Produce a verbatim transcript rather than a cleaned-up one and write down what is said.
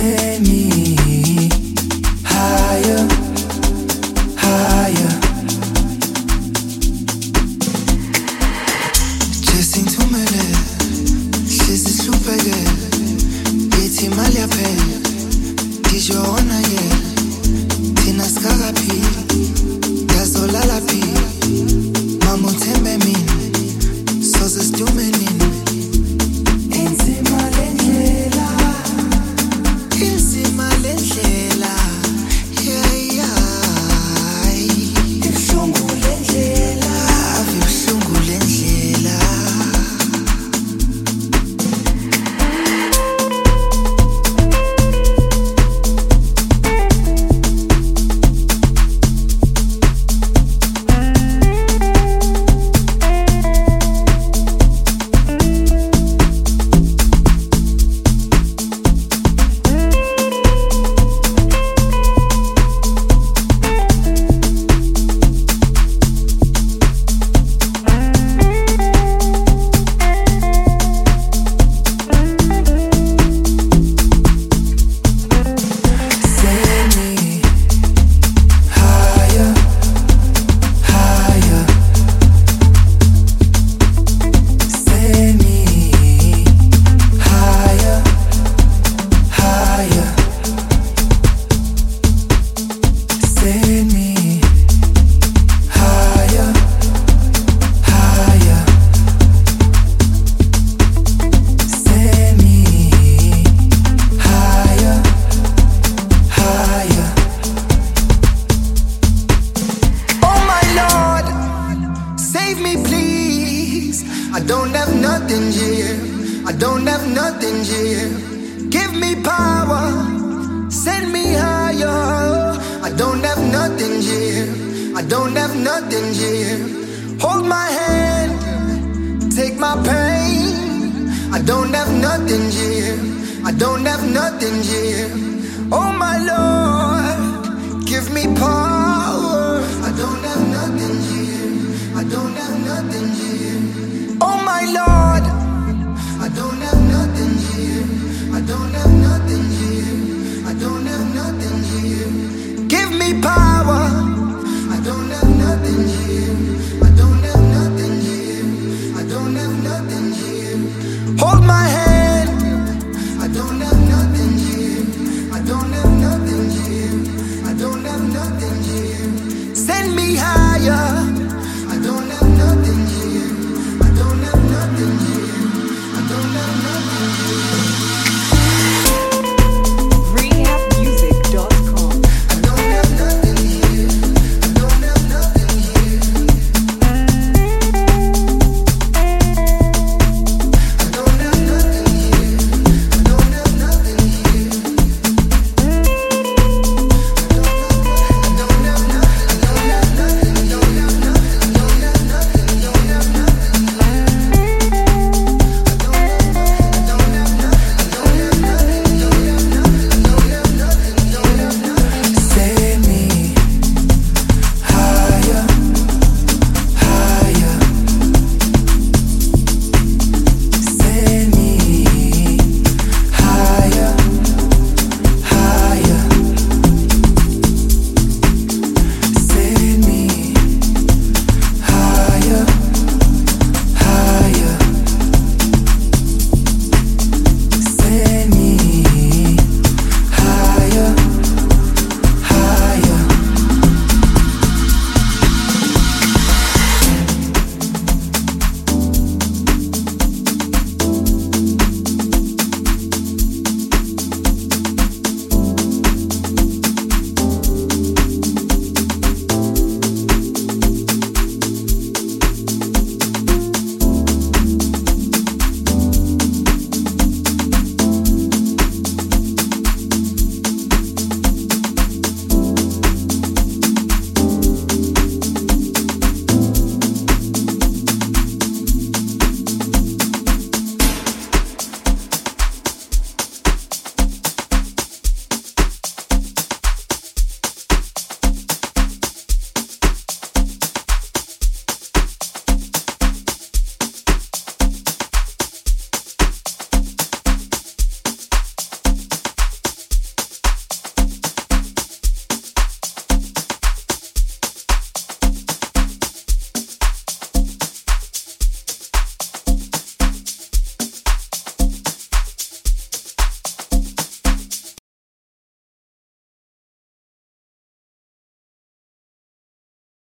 Send me higher, higher. Chasing tumele, hlezi hlupheke, yithi imali yaphela, ngisho ona yena, thina sikakaphili, yazolala phi, mama uthembe mina, soze sidume nini. Inzima lendlela, inzima lendlela, yeah yeah. Ibuhlungu lendlela, ave ibuhlungu lendlela. I don't have nothing here, I don't have nothing here. Give me power, send me higher. I don't have nothing here, I don't have nothing here. Hold my hand, take my pain. I don't have nothing here, I don't have nothing here. Oh my Lord, give me power. I don't have nothing here, I don't have nothing here. Oh my Lord, I don't have nothing here, I don't have nothing here, I don't have nothing here. Give me power. I don't have nothing here, I don't have nothing here, I don't have nothing here. Hold my